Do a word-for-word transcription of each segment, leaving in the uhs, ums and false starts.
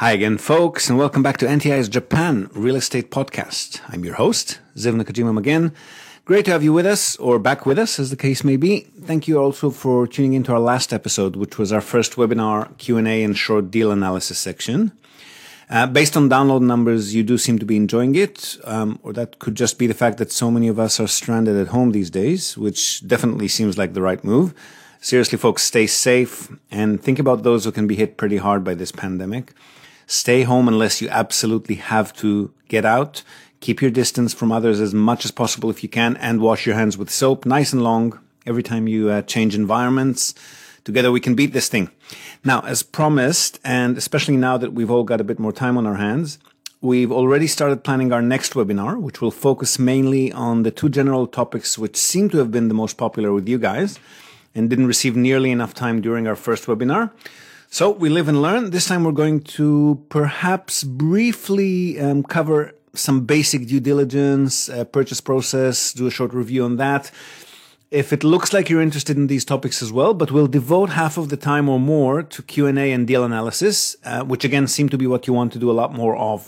Hi again, folks, and welcome back to N T I's Japan Real Estate Podcast. I'm your host, Ziv Nakajima again. Great to have you with us, or back with us, as the case may be. Thank you also for tuning into our last episode, which was our first webinar Q and A and short deal analysis section. Uh, based on download numbers, you do seem to be enjoying it, um, or that could just be the fact that so many of us are stranded at home these days, which definitely seems like the right move. Seriously, folks, stay safe and think about those who can be hit pretty hard by this pandemic. Stay home unless you absolutely have to get out. Keep your distance from others as much as possible if you can, and wash your hands with soap nice and long every time you uh, change environments. Together we can beat this thing. Now, as promised, and especially now that we've all got a bit more time on our hands, we've already started planning our next webinar, which will focus mainly on the two general topics which seem to have been the most popular with you guys and didn't receive nearly enough time during our first webinar. So we live and learn. This time we're going to perhaps briefly um, cover some basic due diligence, uh, purchase process, do a short review on that. If it looks like you're interested in these topics as well, but we'll devote half of the time or more to Q and A and deal analysis, uh, which again seem to be what you want to do a lot more of.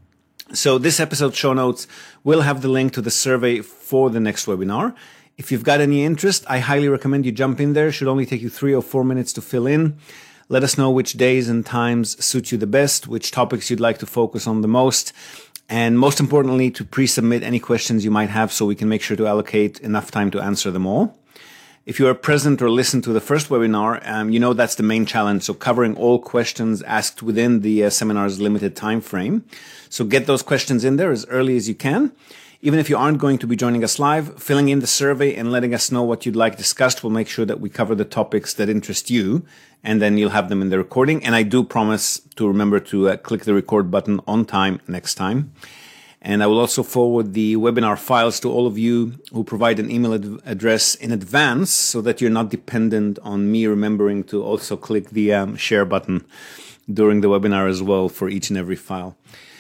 So this episode's show notes will have the link to the survey for the next webinar. If you've got any interest, I highly recommend you jump in there. It should only take you three or four minutes to fill in. Let us know which days and times suit you the best, which topics you'd like to focus on the most, and most importantly, to pre-submit any questions you might have so we can make sure to allocate enough time to answer them all. If you are present or listened to the first webinar, um, you know that's the main challenge, so covering all questions asked within the uh, seminar's limited time frame. So get those questions in there as early as you can. Even if you aren't going to be joining us live, filling in the survey and letting us know what you'd like discussed will make sure that we cover the topics that interest you, and then you'll have them in the recording. And I do promise to remember to uh, click the record button on time next time. And I will also forward the webinar files to all of you who provide an email ad- address in advance so that you're not dependent on me remembering to also click the um, share button during the webinar as well for each and every file.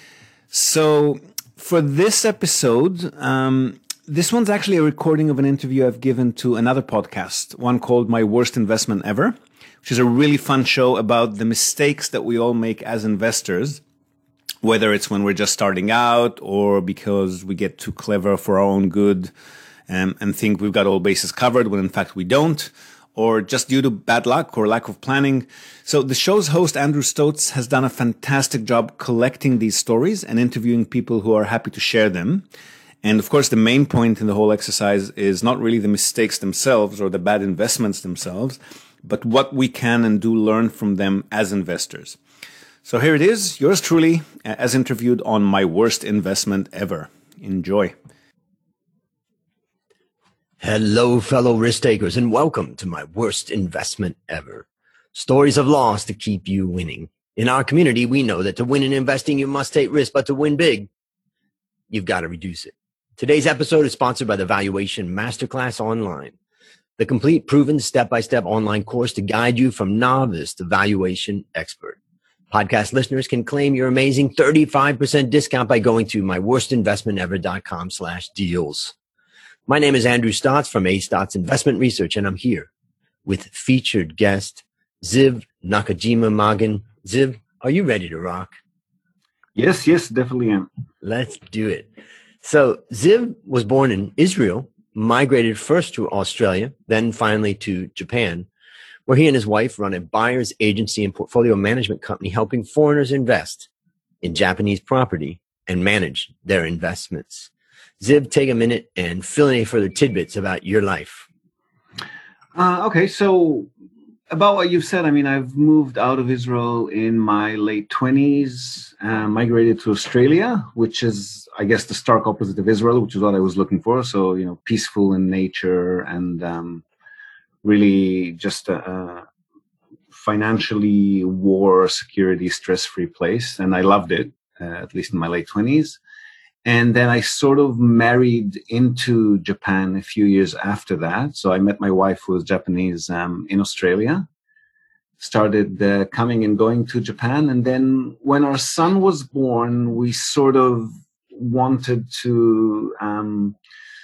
So for this episode, um, this one's actually a recording of an interview I've given to another podcast, one called My Worst Investment Ever, which is a really fun show about the mistakes that we all make as investors, whether it's when we're just starting out or because we get too clever for our own good um, and think we've got all bases covered when in fact we don't, or just due to bad luck or lack of planning. So the show's host, Andrew Stotz, has done a fantastic job collecting these stories and interviewing people who are happy to share them. And of course, the main point in the whole exercise is not really the mistakes themselves or the bad investments themselves, but what we can and do learn from them as investors. So here it is, yours truly, as interviewed on My Worst Investment Ever. Enjoy. Hello, fellow risk takers, and welcome to My Worst Investment Ever. Stories of loss to keep you winning. In our community, we know that to win in investing, you must take risk, but to win big, you've got to reduce it. Today's episode is sponsored by the Valuation Masterclass Online, the complete proven step-by-step online course to guide you from novice to valuation expert. Podcast listeners can claim your amazing thirty-five percent discount by going to myworstinvestmentever.com slash deals. My name is Andrew Stotz from A Stotz Investment Research, and I'm here with featured guest Ziv Nakajima Magan. Ziv, are you ready to rock? Yes, yes, definitely am. Let's do it. So Ziv was born in Israel, migrated first to Australia, then finally to Japan, where he and his wife run a buyer's agency and portfolio management company helping foreigners invest in Japanese property and manage their investments. Ziv, take a minute and fill in any further tidbits about your life. Uh, okay, so about what you've said, I mean, I've moved out of Israel in my late twenties, uh, migrated to Australia, which is, I guess, the stark opposite of Israel, which is what I was looking for. So, you know, peaceful in nature and um, really just a, a financially war, security, stress-free place. And I loved it, uh, at least in my late twenties. And then I sort of married into Japan a few years after that. So I met my wife, who was Japanese, um, in Australia, started uh, coming and going to Japan. And then when our son was born, we sort of wanted to um,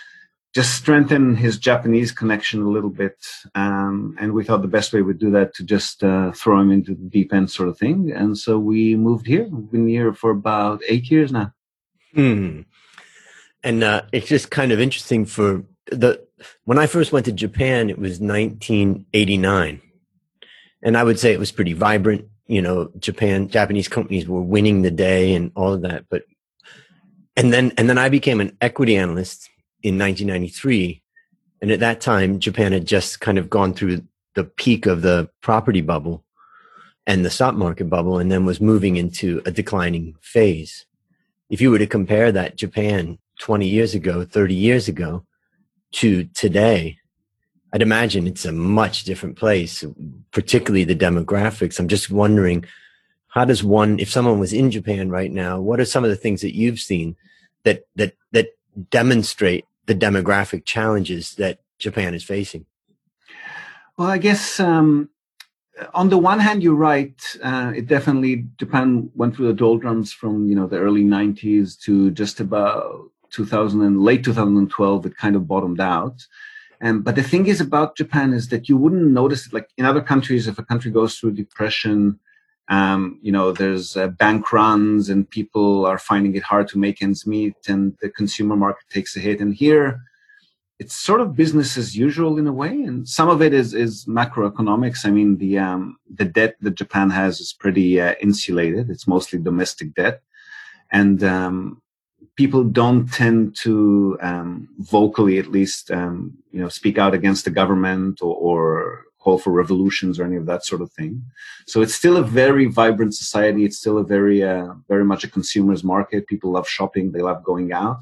just strengthen his Japanese connection a little bit. Um, and we thought the best way we'd do that to just uh, throw him into the deep end sort of thing. And so we moved here. We've been here for about eight years now. Hmm. And uh, it's just kind of interesting for the, when I first went to Japan, it was nineteen eighty-nine. And I would say it was pretty vibrant. You know, Japan, Japanese companies were winning the day and all of that. But, and then, and then I became an equity analyst in nineteen ninety-three. And at that time, Japan had just kind of gone through the peak of the property bubble and the stock market bubble, and then was moving into a declining phase. If you were to compare that Japan twenty years ago, thirty years ago to today, I'd imagine it's a much different place, particularly the demographics. I'm just wondering, how does one, if someone was in Japan right now, what are some of the things that you've seen that, that, that demonstrate the demographic challenges that Japan is facing? Well, I guess, um, on the one hand, you're right. Uh, it definitely, Japan went through the doldrums from, you know, the early nineties to just about two thousand and late two thousand twelve. It kind of bottomed out. Um, but the thing is about Japan is that you wouldn't notice it. Like in other countries, if a country goes through depression, um, you know, there's uh, bank runs and people are finding it hard to make ends meet, and the consumer market takes a hit. And here, it's sort of business as usual in a way, and some of it is is macroeconomics. I mean, the um, the debt that Japan has is pretty uh, insulated. It's mostly domestic debt, and um, people don't tend to um, vocally, at least, um, you know, speak out against the government or, or call for revolutions or any of that sort of thing. So it's still a very vibrant society. It's still a very uh, very much a consumer's market. People love shopping. They love going out.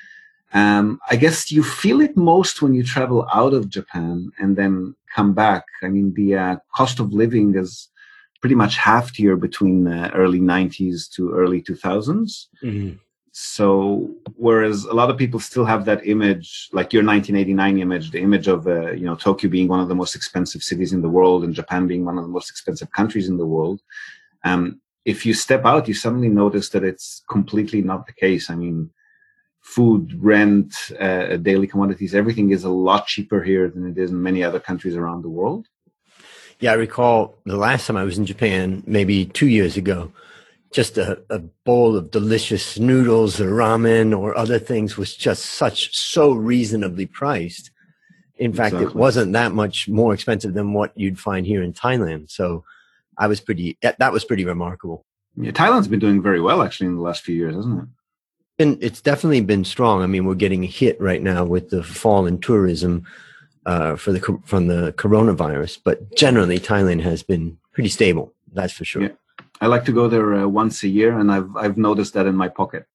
Um, I guess you feel it most when you travel out of Japan and then come back. I mean, the uh, cost of living is pretty much halved here between the early nineties to early two thousands. Mm-hmm. So whereas a lot of people still have that image, like your nineteen eighty-nine image, the image of, uh, you know, Tokyo being one of the most expensive cities in the world and Japan being one of the most expensive countries in the world. Um, if you step out, you suddenly notice that it's completely not the case. I mean, food, rent, uh, daily commodities, everything is a lot cheaper here than it is in many other countries around the world. Yeah, I recall the last time I was in Japan, maybe two years ago, just a, a bowl of delicious noodles or ramen or other things was just such, so reasonably priced. In fact, exactly. It wasn't that much more expensive than what you'd find here in Thailand. So I was pretty, that was pretty remarkable. Yeah, Thailand's been doing very well actually in the last few years, hasn't it? And it's definitely been strong. I mean, we're getting hit right now with the fall in tourism uh, for the from the coronavirus, but generally Thailand has been pretty stable. That's for sure. Yeah. I like to go there uh, once a year, and I've I've noticed that in my pocket.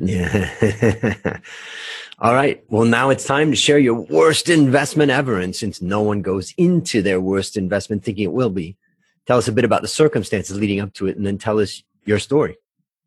Yeah. All right. Well, now it's time to share your worst investment ever. And since no one goes into their worst investment thinking it will be, tell us a bit about the circumstances leading up to it, and then tell us your story.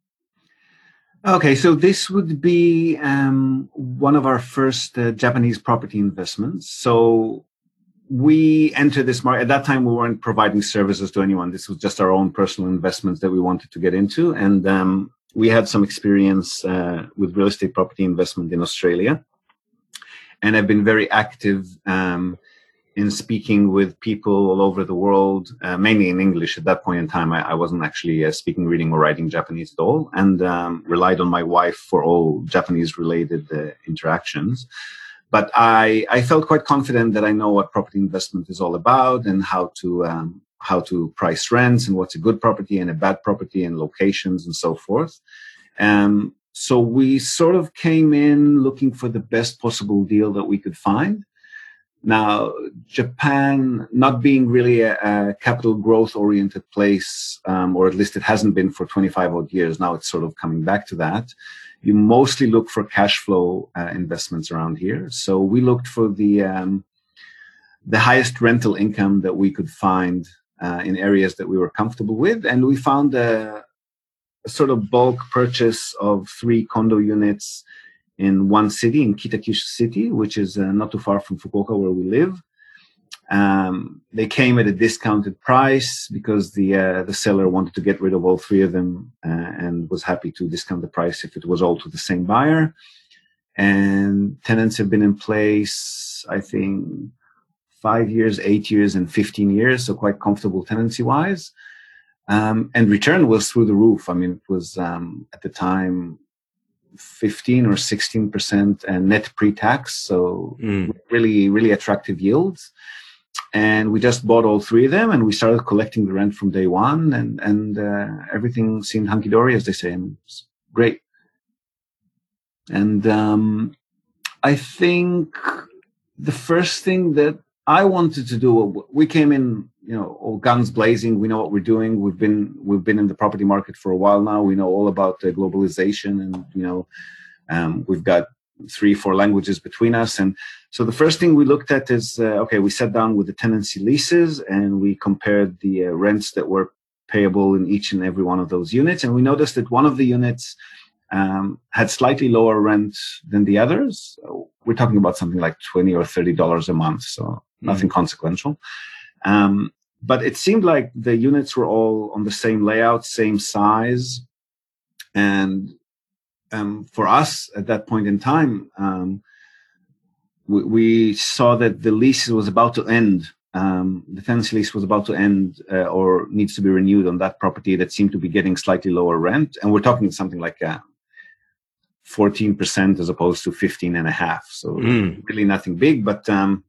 Okay, so this would be um, one of our first uh, Japanese property investments. So we entered this market. At that time, we weren't providing services to anyone. This was just our own personal investments that we wanted to get into. And um, we had some experience uh, with real estate property investment in Australia. And I've been very active um, in speaking with people all over the world, uh, mainly in English. At that point in time, I, I wasn't actually uh, speaking, reading, or writing Japanese at all, and um, relied on my wife for all Japanese-related uh, interactions. But I, I felt quite confident that I know what property investment is all about and how to um, how to price rents and what's a good property and a bad property and locations and so forth. Um, so we sort of came in looking for the best possible deal that we could find. Now, Japan, not being really a, a capital growth oriented place, um, or at least it hasn't been for twenty-five odd years. Now it's sort of coming back to that. You mostly look for cash flow uh, investments around here. So we looked for the, um, the highest rental income that we could find uh, in areas that we were comfortable with. And we found a, a sort of bulk purchase of three condo units in one city, in Kitakyushu City, which is uh, not too far from Fukuoka, where we live. Um, they came at a discounted price because the uh, the seller wanted to get rid of all three of them uh, and was happy to discount the price if it was all to the same buyer. and tenants have been in place, I think, five years, eight years, and fifteen years, so quite comfortable tenancy-wise. Um, and return was through the roof. I mean, it was um, at the time fifteen or sixteen percent and net pre-tax, so mm. really, really attractive yields. And we just bought all three of them, and we started collecting the rent from day one, and and uh, everything seemed hunky-dory, as they say, and it was great. And um, I think the first thing that I wanted to do, we came in, you know, all guns blazing. We know what we're doing. We've been we've been in the property market for a while now. We know all about uh, globalization, and you know, um, we've got three, four languages between us. And so the first thing we looked at is, uh, okay, we sat down with the tenancy leases and we compared the uh, rents that were payable in each and every one of those units. And we noticed that one of the units um, had slightly lower rent than the others. We're talking about something like twenty or thirty dollars a month, so nothing mm. consequential. Um, but it seemed like the units were all on the same layout, same size. And um, for us at that point in time, um, we, we saw that the lease was about to end. Um, the tenancy lease was about to end uh, or needs to be renewed on that property that seemed to be getting slightly lower rent. And we're talking something like uh, fourteen percent as opposed to fifteen and a half. So mm. really nothing big, but um,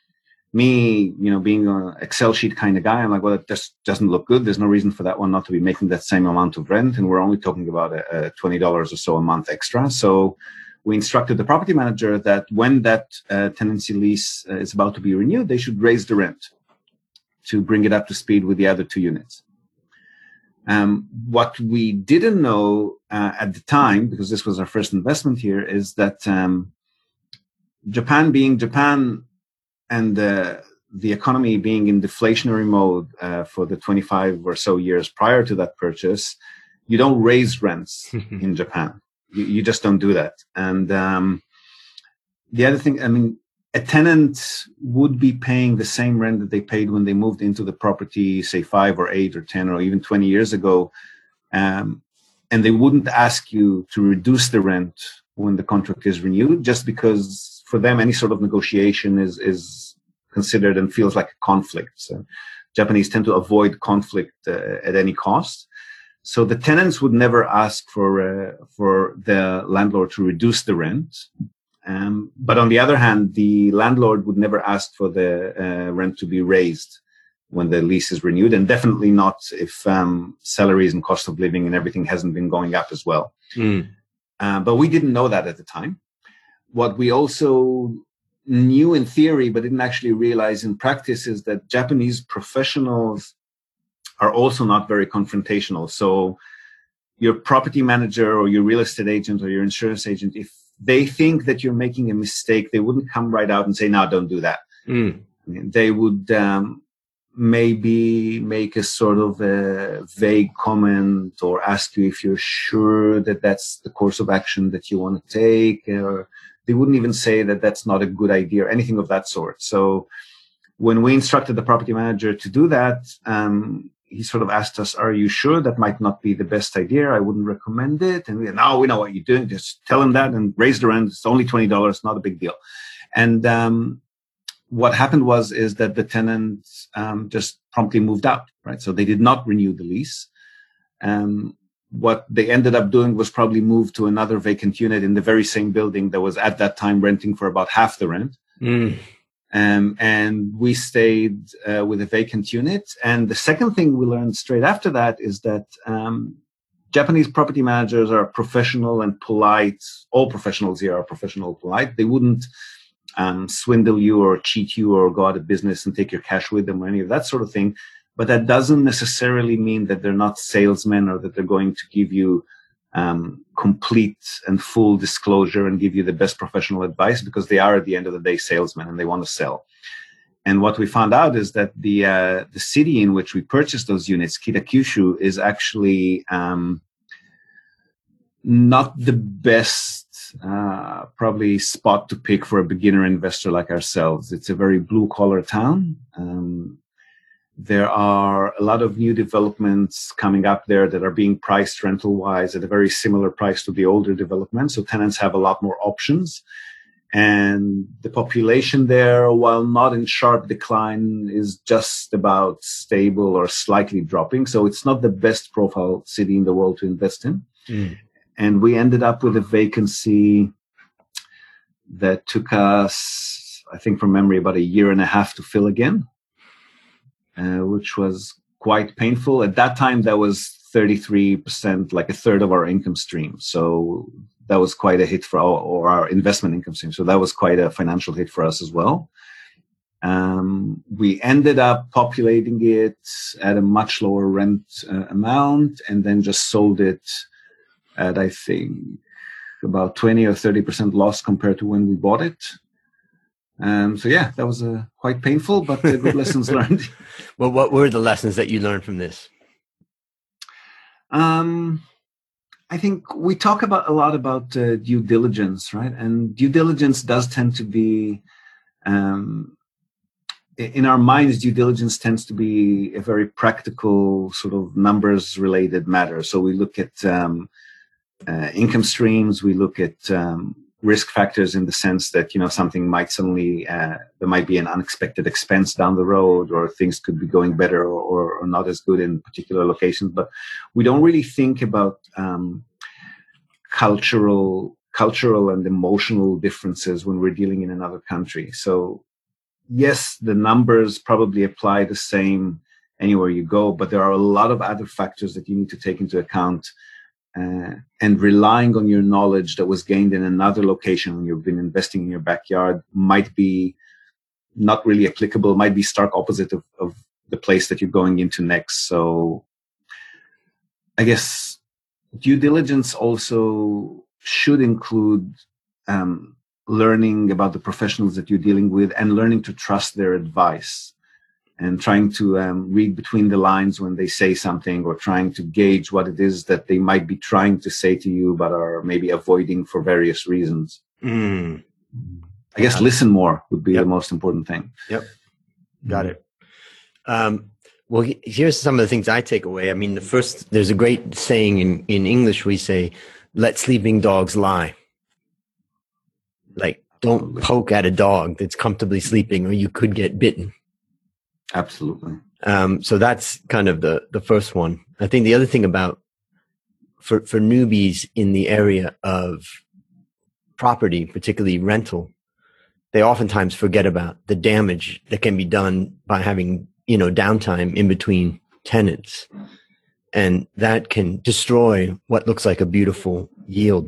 me, you know, being an Excel sheet kind of guy, I'm like, well, it just doesn't look good. There's no reason for that one not to be making that same amount of rent. And we're only talking about a, a twenty dollars or so a month extra. So we instructed the property manager that when that uh, tenancy lease uh, is about to be renewed, they should raise the rent to bring it up to speed with the other two units. Um, what we didn't know uh, at the time, because this was our first investment here, is that um, Japan being Japan, and uh, the economy being in deflationary mode uh, for the twenty-five or so years prior to that purchase, you don't raise rents in Japan. You, you just don't do that. And um, the other thing, I mean, a tenant would be paying the same rent that they paid when they moved into the property, say five or eight or ten or even twenty years ago. Um, and they wouldn't ask you to reduce the rent when the contract is renewed, just because for them, any sort of negotiation is, is considered and feels like a conflict. So Japanese tend to avoid conflict uh, at any cost. So the tenants would never ask for uh, for the landlord to reduce the rent. Um, but on the other hand, the landlord would never ask for the uh, rent to be raised when the lease is renewed, and definitely not if um, salaries and cost of living and everything hasn't been going up as well. Mm. Uh, but we didn't know that at the time. What we also knew in theory, but didn't actually realize in practice, is that Japanese professionals are also not very confrontational. So your property manager or your real estate agent or your insurance agent, if they think that you're making a mistake, they wouldn't come right out and say, no, don't do that. Mm. I mean, they would um, maybe make a sort of a vague comment or ask you if you're sure that that's the course of action that you want to take, or they wouldn't even say that that's not a good idea or anything of that sort. So when we instructed the property manager to do that, um, he sort of asked us, are you sure that might not be the best idea? I wouldn't recommend it. And we said, no, we know what you're doing. Just tell him that and raise the rent. It's only twenty dollars, not a big deal. And um, what happened was, is that the tenants um, just promptly moved out, right? So they did not renew the lease. Um, what they ended up doing was probably move to another vacant unit in the very same building that was at that time renting for about half the rent. Mm. Um, and we stayed uh, with a vacant unit. And the second thing we learned straight after that is that um, Japanese property managers are professional and polite. All professionals here are professional and polite. They wouldn't um, swindle you or cheat you or go out of business and take your cash with them or any of that sort of thing. But that doesn't necessarily mean that they're not salesmen or that they're going to give you um, complete and full disclosure and give you the best professional advice, because they are at the end of the day salesmen and they want to sell. And what we found out is that the uh, the city in which we purchased those units, Kitakyushu, is actually um, not the best uh, probably spot to pick for a beginner investor like ourselves. It's a very blue collar town. Um, There are a lot of new developments coming up there that are being priced rental-wise at a very similar price to the older developments. So tenants have a lot more options. And the population there, while not in sharp decline, is just about stable or slightly dropping. So it's not the best profile city in the world to invest in. Mm. And we ended up with a vacancy that took us, I think from memory, about a year and a half to fill again. Uh, which was quite painful. At that time, that was thirty-three percent, like a third of our income stream. So that was quite a hit for our, or our investment income stream. So that was quite a financial hit for us as well. Um, we ended up populating it at a much lower rent uh, amount and then just sold it at, I think, about twenty or thirty percent loss compared to when we bought it. Um, so yeah, that was uh, quite painful, but uh, good lessons learned. Well, what were the lessons that you learned from this? Um, I think we talk about a lot about uh, due diligence, right? And due diligence does tend to be, um, in our minds, due diligence tends to be a very practical sort of numbers-related matter. So we look at um, uh, income streams, we look at um, risk factors in the sense that, you know, something might suddenly, uh, there might be an unexpected expense down the road, or things could be going better or, or not as good in particular locations. But we don't really think about um, cultural, cultural and emotional differences when we're dealing in another country. So yes, the numbers probably apply the same anywhere you go, but there are a lot of other factors that you need to take into account. Uh, and relying on your knowledge that was gained in another location when you've been investing in your backyard might be not really applicable, might be stark opposite of, of the place that you're going into next. So I guess due diligence also should include um, learning about the professionals that you're dealing with and learning to trust their advice. And trying to um, read between the lines when they say something, or trying to gauge what it is that they might be trying to say to you, but are maybe avoiding for various reasons. Mm. I guess Got listen it. more would be yep. the most important thing. Yep. Got mm. it. Um, well, here's some of the things I take away. I mean, the first, there's a great saying in, in English, we say, let sleeping dogs lie. Like, don't Absolutely. poke at a dog that's comfortably sleeping, or you could get bitten. Absolutely. Um, so that's kind of the, the first one. I think the other thing about for, for newbies in the area of property, particularly rental, they oftentimes forget about the damage that can be done by having, you know, downtime in between tenants. And that can destroy what looks like a beautiful yield.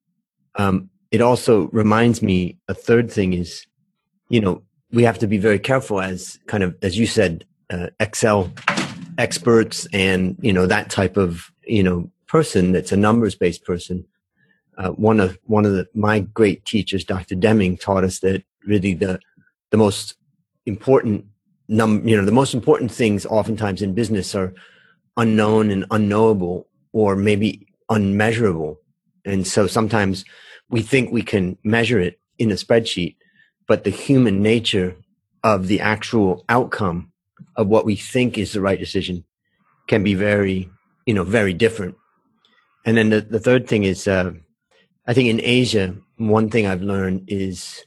Um, it also reminds me, a third thing is, you know, we have to be very careful as kind of, as you said, uh, Excel experts and, you know, that type of, you know, person that's a numbers-based person. Uh, one of, one of the, my great teachers, Doctor Deming, taught us that really the, the most important num, you know, the most important things oftentimes in business are unknown and unknowable, or maybe unmeasurable. And so sometimes we think we can measure it in a spreadsheet, but the human nature of the actual outcome of what we think is the right decision can be very, you know, very different. And then the, the third thing is, uh, I think in Asia, one thing I've learned is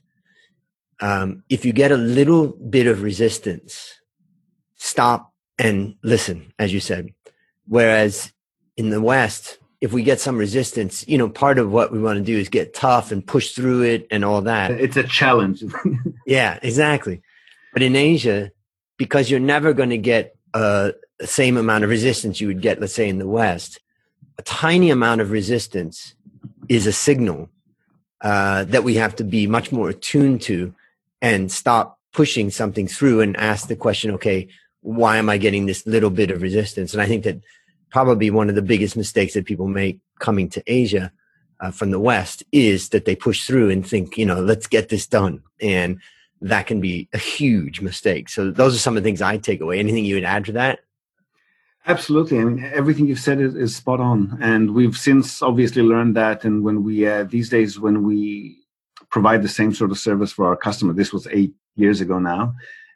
um, if you get a little bit of resistance, stop and listen, as you said. Whereas in the West, if we get some resistance, you know, part of what we want to do is get tough and push through it and all that. It's a challenge. Yeah, exactly. But in Asia, because you're never going to get uh, the same amount of resistance you would get, let's say, in the West, a tiny amount of resistance is a signal uh, that we have to be much more attuned to and stop pushing something through and ask the question, okay, why am I getting this little bit of resistance? And I think that probably one of the biggest mistakes that people make coming to Asia uh, from the West is that they push through and think, you know, let's get this done. And that can be a huge mistake. So those are some of the things I take away. Anything you would add to that? Absolutely. I mean, everything you've said is, is spot on. And we've since obviously learned that. And when we, uh, these days, when we provide the same sort of service for our customer, this was eight years ago now,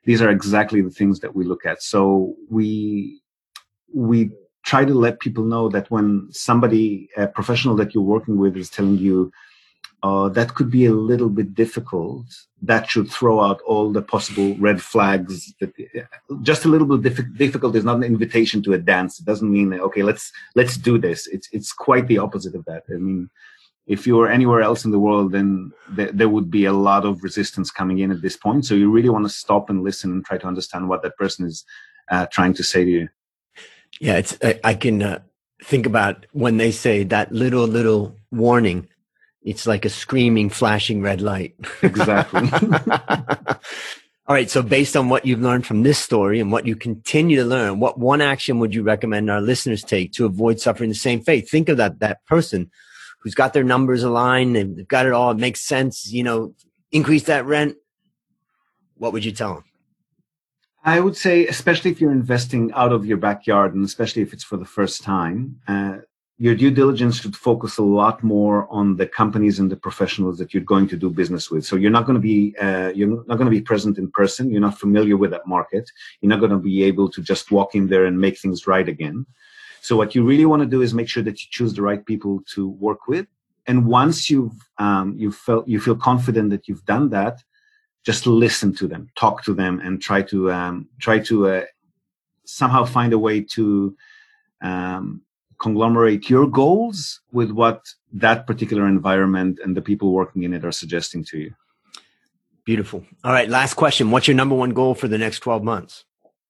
these are exactly the things that we look at. So we we try to let people know that when somebody, a professional that you're working with, is telling you uh, that could be a little bit difficult, that should throw out all the possible red flags. That just a little bit diff- difficult is not an invitation to a dance. It doesn't mean, okay, let's let's do this. It's it's quite the opposite of that. I mean, if you were anywhere else in the world, then th- there would be a lot of resistance coming in at this point. So you really want to stop and listen and try to understand what that person is uh, trying to say to you. Yeah, it's. I, I can uh, think about when they say that little, little warning. It's like a screaming, flashing red light. Exactly. All right. So based on what you've learned from this story and what you continue to learn, what one action would you recommend our listeners take to avoid suffering the same fate? Think of that, that person who's got their numbers aligned, they've got it all, it makes sense, you know, increase that rent. What would you tell them? I would say, especially if you're investing out of your backyard, and especially if it's for the first time, uh, your due diligence should focus a lot more on the companies and the professionals that you're going to do business with. So you're not going to be, uh, you're not going to be present in person. You're not familiar with that market. You're not going to be able to just walk in there and make things right again. So what you really want to do is make sure that you choose the right people to work with. And once you've um, you felt you feel confident that you've done that, just listen to them, talk to them, and try to um, try to uh, somehow find a way to um, conglomerate your goals with what that particular environment and the people working in it are suggesting to you. Beautiful. All right, last question. What's your number one goal for the next twelve months?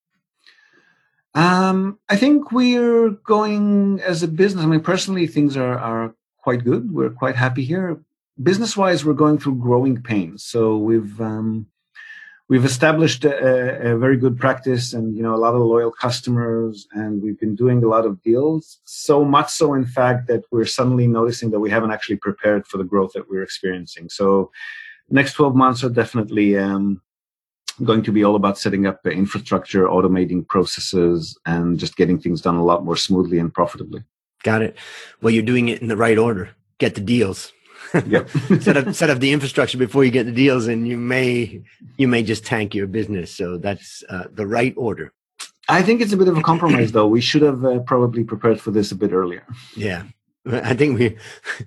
Um, I think we're going as a business. I mean, personally, things are, are quite good. We're quite happy here. Business-wise, we're going through growing pains. So we've um, we've established a, a very good practice, and you know, a lot of loyal customers, and we've been doing a lot of deals. So much so, in fact, that we're suddenly noticing that we haven't actually prepared for the growth that we're experiencing. So, next twelve months are definitely Um, going to be all about setting up the infrastructure, automating processes, and just getting things done a lot more smoothly and profitably. Got it. Well, you're doing it in the right order. Get the deals. Yep. set up set up the infrastructure before you get the deals, and you may you may just tank your business. So that's uh, the right order. I think it's a bit of a compromise, though. We should have uh, probably prepared for this a bit earlier. Yeah, I think we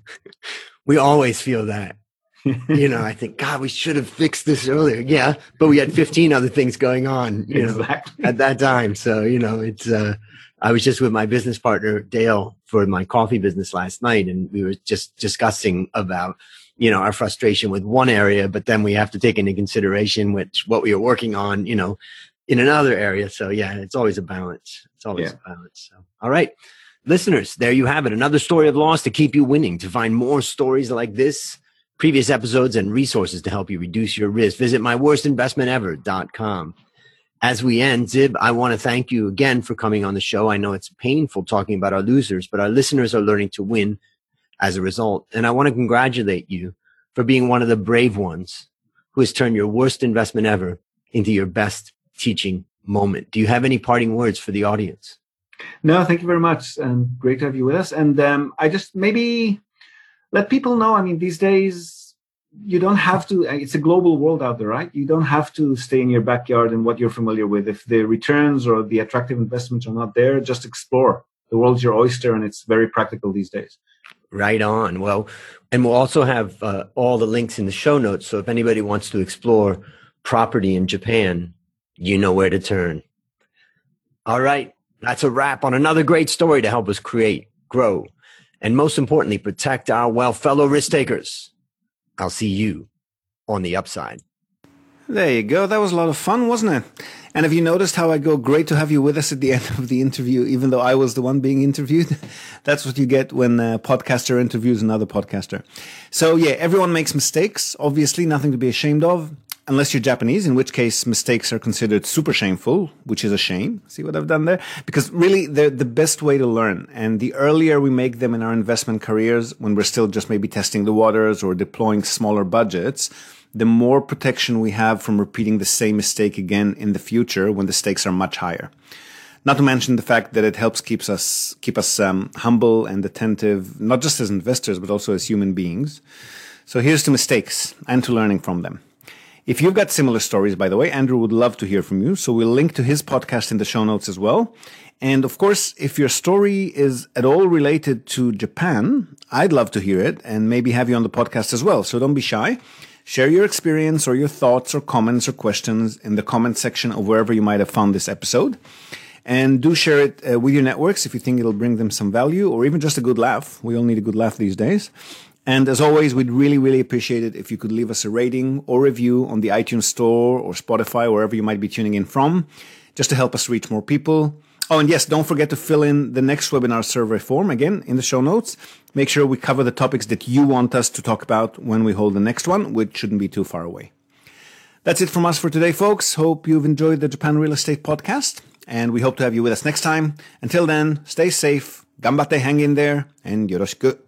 we always feel that. You know, I think, God, we should have fixed this earlier. Yeah, but we had fifteen other things going on, you know, exactly. at that time. So, you know, it's, uh, I was just with my business partner, Dale, for my coffee business last night, and we were just discussing about, you know, our frustration with one area, but then we have to take into consideration which, what we are working on, you know, in another area. So, yeah, it's always a balance. It's always yeah. a balance. So, all right. Listeners, there you have it. Another story of loss to keep you winning. To find more stories like this, previous episodes, and resources to help you reduce your risk, visit my worst investment ever dot com. As we end, Zib, I want to thank you again for coming on the show. I know it's painful talking about our losers, but our listeners are learning to win as a result. And I want to congratulate you for being one of the brave ones who has turned your worst investment ever into your best teaching moment. Do you have any parting words for the audience? No, thank you very much. Um, great to have you with us. And um, I just maybe... let people know, I mean, these days, you don't have to, it's a global world out there, right? You don't have to stay in your backyard and what you're familiar with. If the returns or the attractive investments are not there, just explore. The world's your oyster, and it's very practical these days. Right on. Well, and we'll also have uh, all the links in the show notes. So if anybody wants to explore property in Japan, you know where to turn. All right. That's a wrap on another great story to help us create, grow, and most importantly, protect our wealth. Fellow risk takers, I'll see you on the upside. There you go. That was a lot of fun, wasn't it? And have you noticed how I go, great to have you with us at the end of the interview, even though I was the one being interviewed? That's what you get when a podcaster interviews another podcaster. So yeah, everyone makes mistakes. Obviously, nothing to be ashamed of. Unless you're Japanese, in which case mistakes are considered super shameful, which is a shame. See what I've done there? Because really, they're the best way to learn. And the earlier we make them in our investment careers, when we're still just maybe testing the waters or deploying smaller budgets, the more protection we have from repeating the same mistake again in the future when the stakes are much higher. Not to mention the fact that it helps keeps us keep us um, humble and attentive, not just as investors, but also as human beings. So here's to mistakes and to learning from them. If you've got similar stories, by the way, Andrew would love to hear from you. So we'll link to his podcast in the show notes as well. And of course, if your story is at all related to Japan, I'd love to hear it and maybe have you on the podcast as well. So don't be shy. Share your experience or your thoughts or comments or questions in the comment section of wherever you might have found this episode. And do share it uh, with your networks if you think it'll bring them some value or even just a good laugh. We all need a good laugh these days. And as always, we'd really, really appreciate it if you could leave us a rating or review on the iTunes Store or Spotify, wherever you might be tuning in from, just to help us reach more people. Oh, and yes, don't forget to fill in the next webinar survey form, again, in the show notes. Make sure we cover the topics that you want us to talk about when we hold the next one, which shouldn't be too far away. That's it from us for today, folks. Hope you've enjoyed the Japan Real Estate Podcast, and we hope to have you with us next time. Until then, stay safe, ganbatte, hang in there, and yoroshiku.